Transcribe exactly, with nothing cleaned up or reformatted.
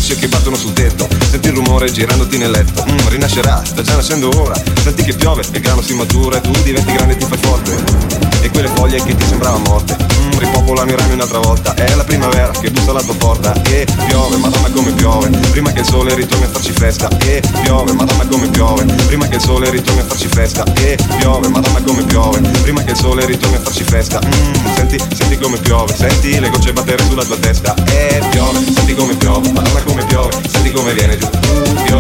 luci che battono sul tetto, senti il rumore girandoti nel letto. mm, Rinascerà, sta già nascendo ora. Senti che piove, il grano si matura e tu diventi grande e ti fai forte. E quelle foglie che ti sembravano morte mm, ripopolano i rami un'altra volta. È la primavera che bussa alla tua porta. E piove, madonna come piove, prima che il sole ritorni a farci festa. E piove, madonna come piove, prima che il sole ritorni a farci festa. E piove, madonna come piove, prima che il sole ritorni a farci festa. mm, Senti, senti come piove, senti le gocce battere sulla tua testa. E piove, senti come piove, madonna come piove, senti come viene giù. Piove,